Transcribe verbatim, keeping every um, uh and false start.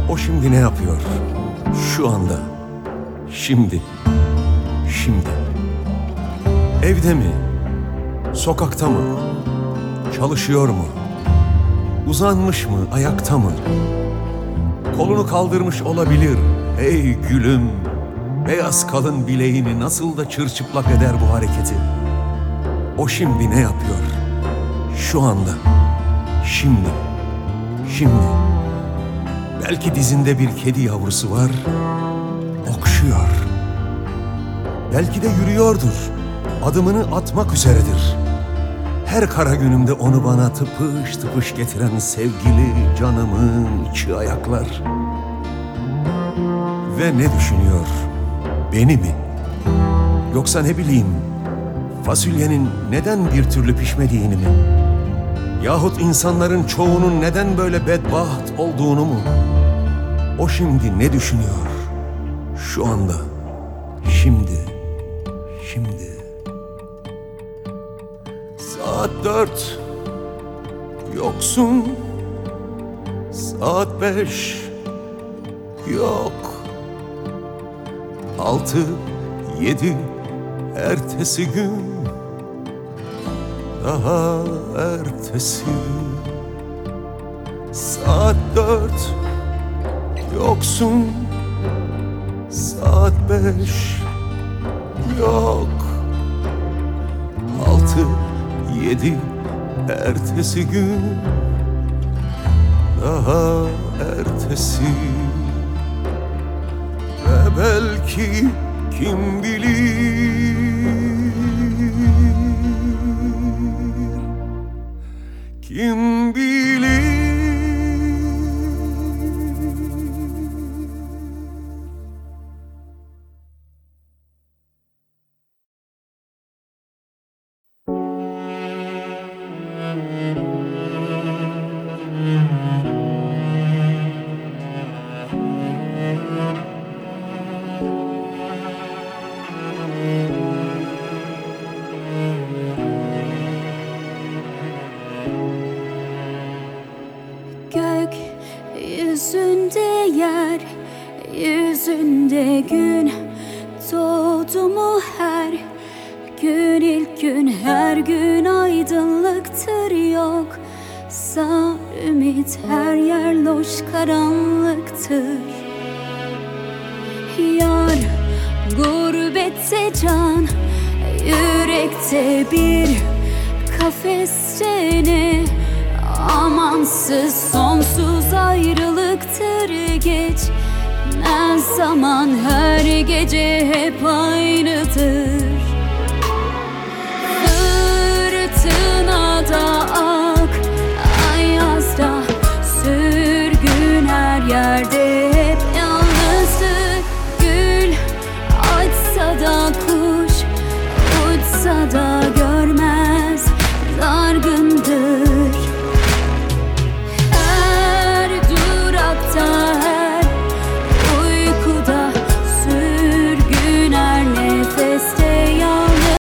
O şimdi ne yapıyor? Şu anda. Şimdi. Şimdi. Evde mi? Sokakta mı? Çalışıyor mu? Uzanmış mı? Ayakta mı? Kolunu kaldırmış olabilir. Ey gülüm! Beyaz kalın bileğini nasıl da çırçıplak eder bu hareketi. O şimdi ne yapıyor? Şu anda. Şimdi. Şimdi. Belki dizinde bir kedi yavrusu var. Okşuyor. Belki de yürüyordur. Adımını atmak üzeredir. Her kara günümde onu bana tıpış tıpış getiren sevgili canımın içi ayaklar. Ve ne düşünüyor? Beni mi? Yoksa ne bileyim, fasulyenin neden bir türlü pişmediğini mi? Yahut insanların çoğunun neden böyle bedbaht olduğunu mu? O şimdi ne düşünüyor? Şu anda, şimdi, şimdi. Saat dört, yoksun. Saat beş, yok. Altı, yedi, ertesi gün. Daha ertesi. Saat dört, yoksun. Saat beş, yok. Altı, yedi, ertesi gün. Daha ertesi. Ve belki kim bilir, kim bilir. Gök yüzünde yer, yüzünde gün. Doğdu mu her gün ilk gün, her gün aydınlıktır. Yoksa ümit her yer loş karanlıktır. Yar gurbette can, yürekte bir kafeste ne? Amansız sonsuz ayrılıktır. Geç ne zaman her gece hep aynıdır.